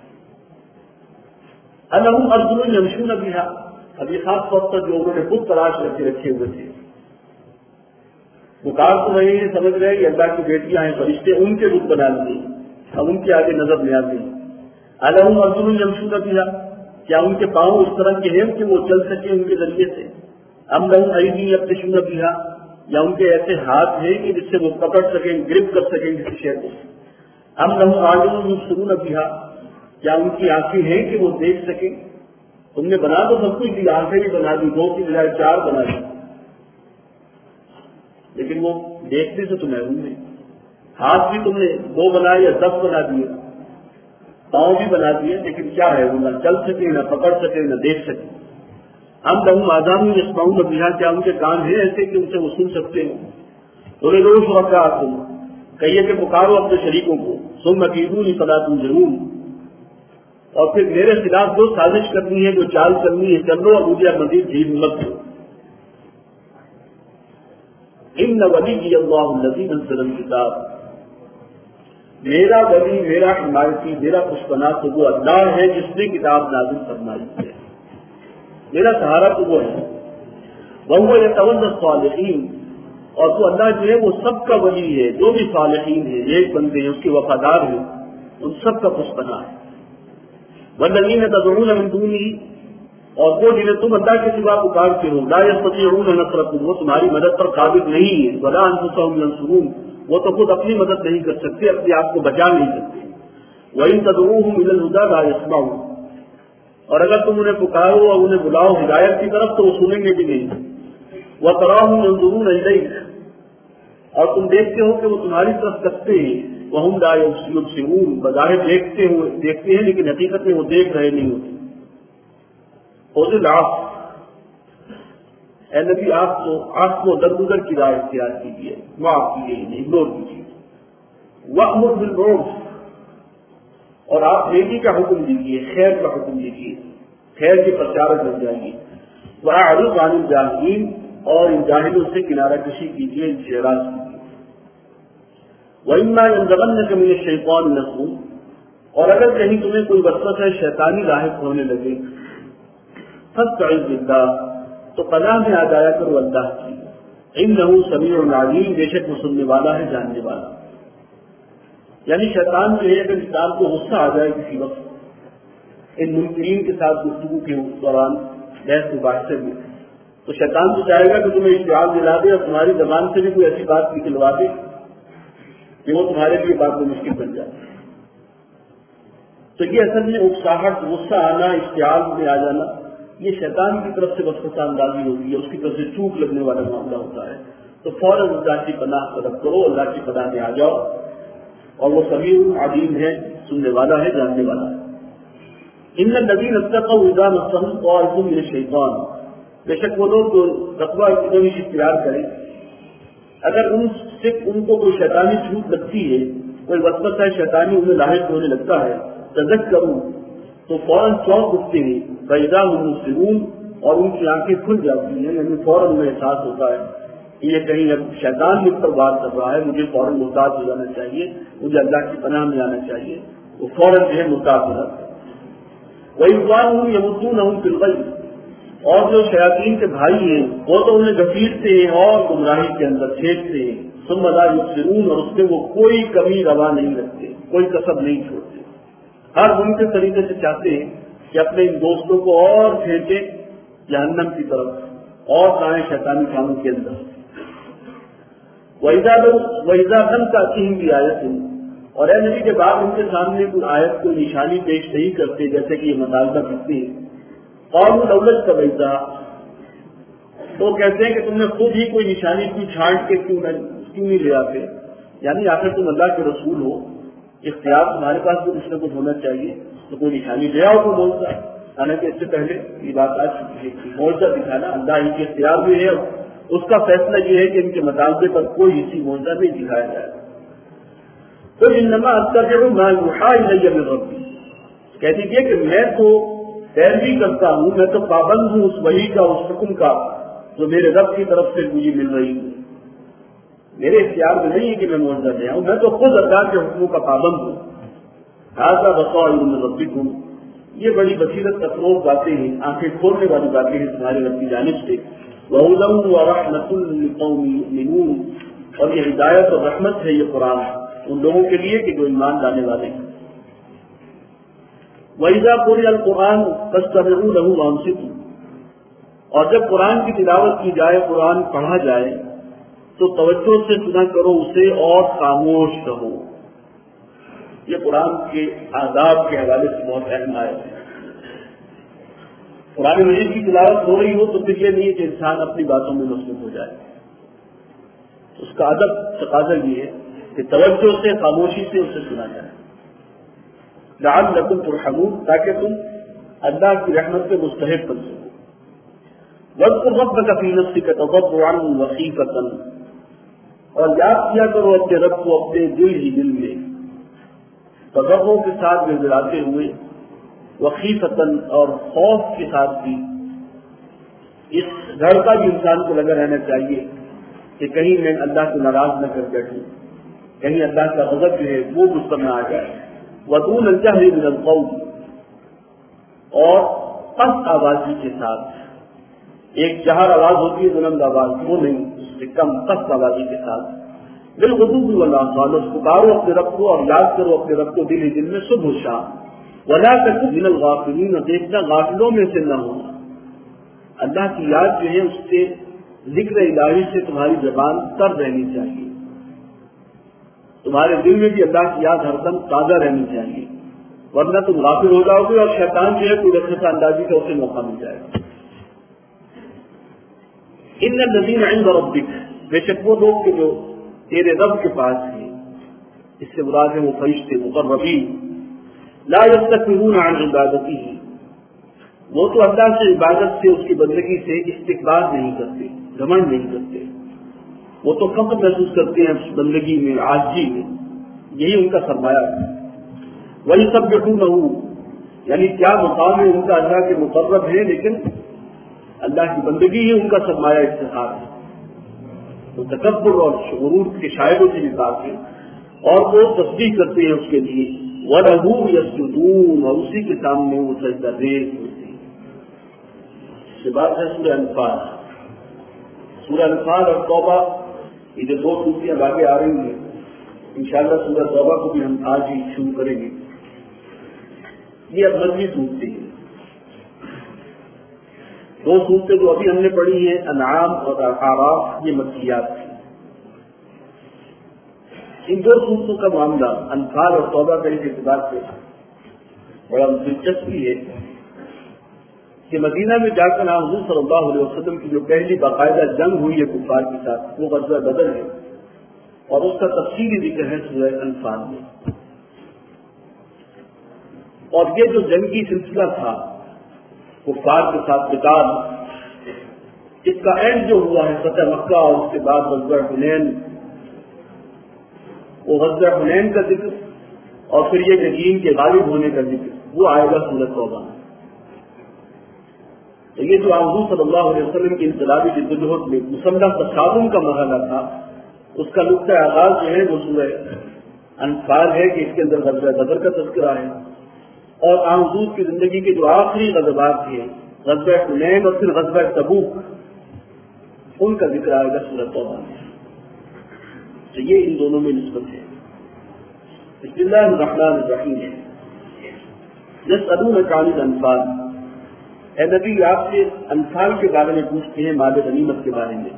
الہم ارجل یمشون بہا. ابھی خاص طور پر جو انہوں نے خود تلاش کر کے رکھے ہوئے تھے، پکار تو رہے ہیں، سمجھ رہے کہ اللہ کی بیٹیاں ہیں، فرشتے ان کے بت بنا لیے، اب ان کے آگے نظر نہیں آتے. الہم ارجل یمشون بہا. کیا ان کے پاؤں اس طرح کے ہیں کہ وہ چل سکے ان کے ذریعے سے؟ ام لہم ایدی یبطشون بہا. یا ان کے ایسے ہاتھ ہیں کہ جس سے وہ پکڑ سکیں، گرپ کر سکیں کسی شے کو؟ ام لہم اعین یبصرون بہا. کیا ان کی آنکھیں ہیں کہ وہ دیکھ سکیں؟ تم نے بنا تو سب کچھ دی، آنکھیں بھی بنا دی، دو کی بجائے چار بنا دی، لیکن وہ دیکھنے سے تو محروم ہے. ہاتھ بھی تم نے دو بنائے یا دس بنا دیے، پاؤں بھی بنا دیے، لیکن کیا ہے، وہ نہ چل سکے، نہ پکڑ سکے، نہ دیکھ سکے. ہم لہم آذان یسمعون بہا. کیا ان کے کان ہیں ایسے کہ ان سے وہ سن سکتے ہیں؟ بولے لو شرکاءکم. کہیے کہ پکارو اپنے شریکوں کو. ثم کیدونی فلا تنظرون. اور پھر میرے خلاف جو سازش کرنی ہے، جو چال کرنی ہے، چل لو، اور مجھے مزید جھیل مت دو. ان ولی اللہ الذی نزل الکتاب. میرا ولی، میرا حمایتی، میرا پشپنا تو وہ اللہ ہے جس نے کتاب نازل فرمائی ہے. میرا سہارا تو وہ ہے. وَهُوَ يَتَوَلَّى الصَّالِحِينَ. اور وہ اللہ جو ہے وہ سب کا ولی ہے، جو بھی صالحین ہیں، ایک بندے ہیں، اس کے وفادار ہیں، ان سب کا پشپنا ہے. وَالَّذِينَ تَدْعُونَ مِن دُونِهِ. اور وہ جنہیں تم اللہ کے سوا پکارتے ہو، لَا يَسْتَطِيعُونَ نَصْرَكُمْ. وہ تمہاری مدد پر قابل نہیں ہے. وَلَا أَنفُسَهُمْ يَنصُرُونَ. وہ تو خود اپنی مدد نہیں کر سکتے، اپنے آپ کو بچا نہیں سکتے. وَإِن تَدْعُوهُمْ إِلَى الْهُدَىٰ لَا يَسْمَعُونَ. اور اگر تم انہیں پکارو اور انہیں بلاؤ ہدایت کی طرف تو وہ سنیں گے بھی نہیں. وَتَرَاهُمْ يَنظُرُونَ إِلَيْكَ. اور تم دیکھتے ہو کہ وہ تمہاری طرف تکتے ہیں. وَهُمْ لَا يُبْصِرُونَ. بظاہر دیکھتے ہوئے دیکھتے ہیں لیکن حقیقت میں وہ دیکھ رہے نہیں ہوتے. خذ العفو. اے نبی آپ کو آپ کو درگزر کی رائے اختیار کیجیے، معاف کیجیے، اگنور کیجیے. وَأْمُرْ بِالْعُرْفِ. اور آپ نیکی کا حکم دیجیے، خیر کا حکم دیجیے، خیر کے پرچارک بن جائیے. وَأَعْرِضْ عَنِ الْجَاهِلِينَ. اور ان جاہلوں سے کنارہ کشی کیجیے، ان سے اعراض کیجیے. وَإِمَّا يَنزَغَنَّكَ مِنَ الشَّيْطَانِ نَزْغٌ. اور اگر کہیں تمہیں کوئی وسوسہ شیطانی لاحق ہونے لگے، فَاسْتَعِذْ بِاللَّهِ. تو پناہ میں آ جایا کرو اللہ کی. إِنَّهُ سَمِيعٌ عَلِيمٌ. بے شک وہ سننے والا ہے، جاننے والا. یعنی شیطان جو ہے اگر انسان کو غصہ آ جائے کسی وقت ان منکرین کے ساتھ گفتگو کے دوران بحث مباحثے میں، تو شیطان تو چاہے گا کہ تمہیں اشتعال دلا دے اور تمہاری زبان سے بھی کوئی ایسی بات نکلوا دے کہ وہ تمہارے لیے بات میں مشکل بن جائے. تو یہ اصل میں اکساہٹ، غصہ آنا، اشتعال میں آ جانا، یہ شیطان کی طرف سے وسوسہ اندازی ہوتی ہے، اس کی طرف سے چوک لگنے والا معاملہ ہوتا ہے. تو فوراً اللہ کی پناہ طلب کرو، اللہ کی پناہ میں آ جاؤ. اور وہ سمیع علیم ہے، سننے والا ہے، جاننے والا ہے. ان الذین اتقوا اذا مسهم طائف من الشیطان. بے شک وہ لوگ جو تقوی کی اختیار کریں، اگر ان سے ان کو کوئی شیطانی چھوٹ لگتی ہے، کوئی وسوسہ شیطانی انہیں لاحق ہونے لگتا ہے، تذکروا. تو فوراً چونک اٹھتے ہیں. فاذا هم مبصرون. اور ان کی آنکھیں کھل جاتی ہیں، یعنی فوراً انہیں احساس ہوتا ہے یہ کہیں اب شیطان مجھ پر بات کر رہا ہے، مجھے فوراً محتاط ہو جانا چاہیے، مجھے اللہ کی پناہ میں آنا چاہیے. وہ فوراً جو ہے محتاط ہو جاتا ہے. وَإِخْوَانُهُمْ يَمُدُّونَهُمْ فِي الْغَيِّ. اور جو شیاطین کے بھائی ہیں وہ تو انہیں گھسیٹتے ہیں اور گمراہی کے اندر پھینکتے ہیں. ثُمَّ لَا يُبْصِرُونَ. اور اس میں وہ کوئی کمی روا نہیں رکھتے، کوئی کسر نہیں چھوڑتے. ہر ممکن طریقے سے چاہتے ہیں کہ اپنے ان دوستوں کو اور پھینکیں جہنم کی طرف اور جائیں شیطانی کاموں کے اندر. وَإِذَا لَمْ تَأْتِهِمْ بِآيَةٍ. اور اے نبی کے بعد ان کے سامنے کوئی آیت، کوئی نشانی پیش نہیں کرتے جیسے کہ یہ مطالبہ کرتے ہیں. قَالُوا لَوْلَا اسْتَبَيْتَهَا. تو کہتے ہیں کہ تم نے خود ہی کوئی نشانی کوئی چھانٹ کے کیوں نہیں لے آتے. یعنی آخر تم اللہ کے رسول ہو، اختیار تمہارے پاس بھی کچھ نہ کچھ ہونا چاہیے، تو کوئی نشانی لے آؤ. کوئی بولتا ہے، حالانکہ اس سے پہلے یہ بات آ چکی ہے. معجزہ دکھانا اللہ ہی کے اختیار بھی ہے، اس کا فیصلہ یہ ہے کہ ان کے مطالبے پر کوئی اسی معجزہ نہیں دکھایا جائے. قل انما اتبع ما یوحی الی من ربی، کہہ دیجیے کہ میں تو پیروی کرتا ہوں، میں تو پابند ہوں اس وحی کا، اس حکم کا جو میرے رب کی طرف سے مجھے مل رہی ہے. میرے اختیار میں نہیں ہے کہ میں معجزہ لے آؤں، میں تو خود اللہ کے حکموں کا پابند ہوں. ھذا بصائر من ربکم، یہ بڑی بصیرت افروز باتیں ہیں، آنکھیں کھولنے والی باتیں ہیں تمہارے رب کی جانب سے. وَھُدًى وَرَحْمَةٌ لِّقَوْمٍ يُؤْمِنُونَ، اور یہ ہدایت اور رحمت ہے یہ قرآن ان لوگوں کے لیے کہ جو ایمان لانے والے ہیں. وَإِذَا قُرِئَ الْقُرْآنُ فَاسْتَمِعُوا لَهُ وَأَنصِتُوا، اور جب قرآن کی تلاوت کی جائے، قرآن پڑھا جائے تو توجہ سے سنا کرو اسے اور خاموش رہو. یہ قرآن کے آداب کے حوالے سے بہت اہم آیت ہے. قرآن مجید کی تلاوت ہو رہی ہو تو پھر یہ نہیں ہے کہ انسان اپنی باتوں میں مصروف ہو جائے. اس کا ادب تقاضا یہ ہے کہ توجہ سے، خاموشی سے اسے سنا جائے. لعلکم ترحمون، تاکہ تم اللہ کی رحمت کے مستحق بن سکو. واذکر ربک فی نفسک تضرعا وخیفۃ، اور یاد کیا کرو اپنے رب کو اپنے دل ہی دل میں، تضرع کے ساتھ گڑگڑاتے ہوئے، وخیفتاً اور خوف کے ساتھ بھی. اس ڈر کا بھی انسان کو لگا رہنا چاہیے کہ کہیں میں اللہ کو ناراض نہ کر بیٹھوں، کہیں اللہ کا غضب جو ہے وہ مجھ پر نہ آ جائے. ودون الجہر من القول، اور پست آوازی کے ساتھ، ایک جہر آواز ہوتی ہے بلند آواز، وہ نہیں، اس سے کم پست آوازی کے ساتھ. بالغدو والآصال، پکارو اپنے رب کو اور یاد کرو اپنے رب کو دل ہی دل میں صبح و شام. ولا تکن من الغافلین، دیکھنا غافلوں میں سے نہ ہونا. اللہ کی یاد جو ہے اس سے، ذکر الہی سے تمہاری زبان تر رہنی چاہیے، تمہارے دل میں بھی اللہ کی یاد ہر دم تازہ رہنی چاہیے، ورنہ تم غافل ہو جاؤ گے اور شیطان جو ہے کوئی رخصت اندازی کا اسے موقع مل جائے گا. ان الذین عند ربک، بے شک وہ لوگ کہ جو تیرے رب کے پاس ہیں، اس سے مراد ہے وہ فرشتے مقربین. لا یستکبرون عن عبادتہ، وہ تو اللہ سے عبادت سے، اس کی بندگی سے استکبار نہیں کرتے، گھمنڈ نہیں کرتے، وہ تو فخر محسوس کرتے ہیں اس بندگی میں، عاجزی میں، یہی ان کا سرمایہ ہے. وَيُسَبِّحُونَهُ، یعنی کیا مقام ہے ان کا، اللہ کے مقرب ہے لیکن اللہ کی بندگی ہی ان کا سرمایہ افتخار ہے. وہ تکبر اور غرور کے شائبوں سے بھی پاک ہیں، اور وہ تسبیح کرتے ہیں اس کے لیے. وَلَهُ يَسْجُدُونَ، اور اسی کے سامنے وہ سجدہ ریز ہوتے ہیں. اس کے بعد ہے سورہ انفال. سورہ انفال اور توبہ، یہ جو دو صورتیں آگے آ رہی ہیں، انشاءاللہ سورہ توبہ کو بھی ہم آج ہی شروع کریں گے. یہ اب مدنی صورتیں ہیں. دو صورتیں جو ابھی ہم نے پڑھی ہیں، انعام اور اعراف، یہ مکیات ہیں. ان دو صورتوں کا معاملہ انفال اور توبہ کا اس اعتبار سے بڑا دلچسپی ہے کہ مدینہ میں جا کر حضور صلی اللہ علیہ وسلم کی جو پہلی باقاعدہ جنگ ہوئی ہے کفار کے ساتھ، وہ غزوہ بدر ہے، اور اس کا تفصیلی ذکر ہے سورہ انفال میں. اور یہ جو جنگی سلسلہ تھا کفار کے ساتھ قتال، اس کا اینڈ جو ہوا ہے فتح مکہ اور اس کے بعد غزوہ حنین، وہ غزوہ حنین کا ذکر اور پھر یہ یقین کے غالب ہونے کا ذکر وہ آئے گا سورۃ توبہ میں. تو یہ جو حضور صلی اللہ علیہ وسلم کی انقلابی جدوجہد میں مسلح تصادم کا مرحلہ تھا، اس کا نقطۂ آغاز جو ہے وہ سورہ انفال ہے کہ اس کے اندر غزوہ بدر کا تذکرہ ہے، اور حضور کی زندگی کے جو آخری غزوات ہیں، غزوہ حنین اور پھر غزوہ تبوک، ان کا ذکر آئے گا سورۃ توبہ میں. تو یہ ان دونوں میں نسبت ہے. بسم اللہ الرحمن الرحیم. یسألونک عن الانفال، اے نبی آپ سے انفال کے بارے میں پوچھتے ہیں، مال غنیمت کے بارے میں.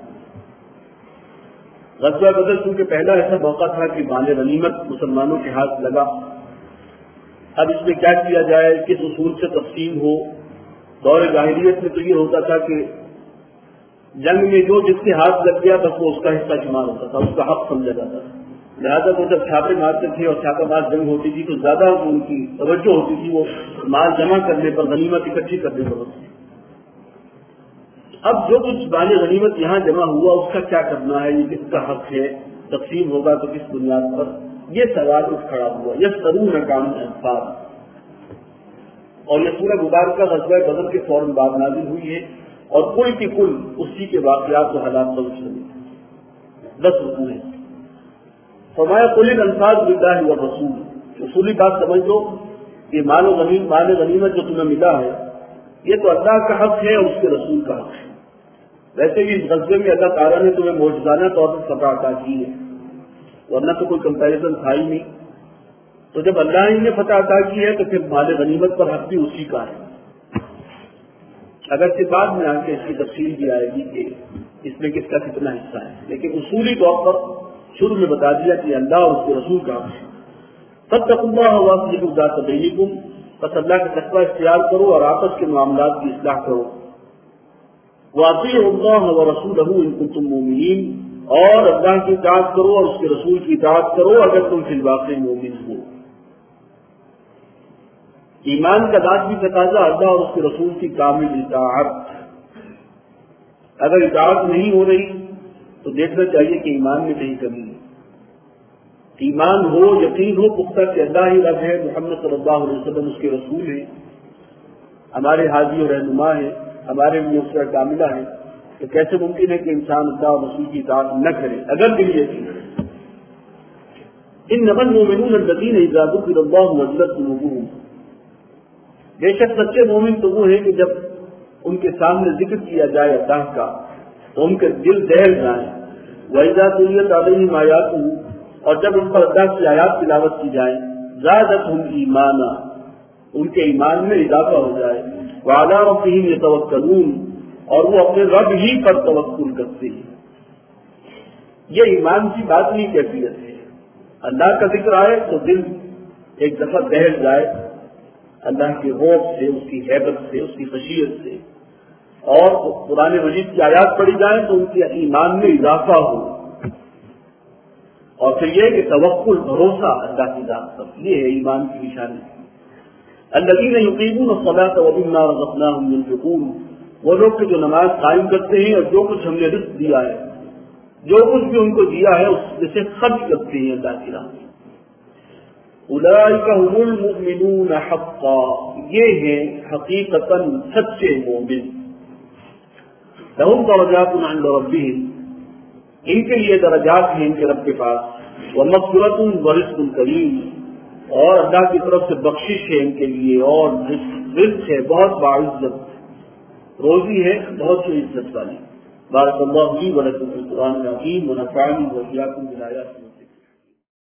غزوہ بدر چونکہ پہلا ایسا موقع تھا کہ مال غنیمت مسلمانوں کے ہاتھ لگا. اب اس میں کیا کیا جائے، کس اصول سے تقسیم ہو. دور جاہلیت میں تو یہ ہوتا تھا کہ جنگ میں جو جس کے ہاتھ لگ گیا بس وہ اس کا حصہ شمار ہوتا تھا، اس کا حق سمجھا جاتا تھا. لہٰذا وہ جب چھاپے مارتے تھے اور چھاپہ مار جنگ ہوتی تھی تو زیادہ ان کی توجہ ہوتی تھی وہ مال جمع کرنے پر، غنیمت اکٹھی کرنے پر ہوتی تھی. اب جو کچھ مال غنیمت یہاں جمع ہوا اس کا کیا کرنا ہے، یہ کس کا حق ہے، تقسیم ہوگا تو کس بنیاد پر، یہ سوال اٹھ کھڑا ہوا یسألونک عن الانفال، اور یہ سورہ مبارکہ غزوہ بدر کے فوراً بعد نازل ہوئی ہے، اور کل کی کل اسی کے واقعات و حالات پر مشتمل ہے، دس رکوع ہیں۔ فرمایا قل الانفال للہ والرسول، اصولی بات سمجھ لو کہ مال و غنیم مال غنیمت جو تمہیں ملا ہے یہ تو اللہ کا حق ہے اور اس کے رسول کا حق ہے۔ ویسے بھی اس غزوے میں اللہ تعالیٰ نے تمہیں معجزانہ طور پر فتح عطا کی ہے، ورنہ تو کوئی کمپیریزن تھا ہی نہیں، تو جب اللہ ہی نے فتح عطا کی ہے تو پھر مال غنیمت پر حق بھی اسی کا ہے۔ اگرچہ بعد میں آ کے اس کی تفصیل بھی آئے گی کہ اس میں کس کا کتنا حصہ ہے، لیکن اصولی طور پر شروع میں بتا دیا کہ اللہ اور اس کے رسول کا حق ہے۔ فاتقوا اللہ واصلحوا ذات بینکم، بس اللہ کا تقوی اختیار کرو اور آپس کے معاملات کی اصلاح کرو۔ واطیعوا اللہ ورسولہ ان کنتم مؤمنین، اور اللہ کی اطاعت کرو اور اس کے رسول کی اطاعت کرو اگر تم فی الواقع مومن ہو۔ ایمان کا لازمی تقاضا اللہ اور اس کے رسول کی کامل اطاعت۔ اگر اطاعت نہیں ہو رہی تو دیکھنا چاہیے کہ ایمان میں کہیں کمی ہے۔ ایمان ہو، یقین ہو پختہ کہ اللہ ہی رب ہے، محمد صلی اللہ علیہ وسلم اس کے رسول ہیں، ہمارے ہادی اور رہنما ہیں، ہمارے لیے اس کا کاملہ ہے، تو کیسے ممکن ہے کہ انسان اللہ اور رسول کی اطاعت نہ کرے اگر دل یقین ہے۔ انما المؤمنون الذین اذا ذکر اللہ وجلت قلوبهم، بے شک سچے مومن تو وہ ہیں کہ جب ان کے سامنے ذکر کیا جائے اللہ کا تو ان کے دل دہل جائیں۔ وَإِذَا تُلِيَتْ عَلَيْهِمْ آيَاتُهُ، اور جب ان پر اللہ کی آیات تلاوت کی جائیں، زادتہم ایمانا، ان کے ایمان میں اضافہ ہو جائے۔ وَعَلَىٰ رَبِّهِمْ يَتَوَكَّلُونَ، اور وہ اپنے رب ہی پر توکل کرتے ہیں۔ یہ ایمان کی بات نہیں کیفیت ہے، اللہ کا ذکر آئے تو دل ایک دفعہ دہل جائے اللہ کے خوف سے، اس کی ہیبت سے، اس کی خشیت سے، اور قرآن مجید کی آیات پڑھی جائیں تو ان کے ایمان میں اضافہ ہو، اور پھر یہ کہ توکل بھروسہ اللہ کی ذات پر، یہ ہے ایمان کی نشانی۔ الذین یقیمون الصلاۃ ومما رزقناہم ينفقون، وہ لوگ کہ جو نماز قائم کرتے ہیں اور جو کچھ ہم نے رزق دیا ہے، جو کچھ بھی ان کو دیا ہے اس میں سے خرچ کرتے ہیں اللہ کی راہ میں۔ اولئک هم المؤمنون حقا، یہ ہیں حقیقتاً سچے مومن۔ لهم درجات عند ربهم، ان کے لیے درجات ہیں ان کے رب کے پاس۔ ومغفرۃ ورزق کریم، اور اللہ کی طرف سے بخشش ہے ان کے لیے، اور رزق ہے بہت باعزت، روزی ہے بہت سی عزت والی۔ بارک اللہ لی ولکم فی القرآن العظیم ونفعنی وإیاکم بالآیات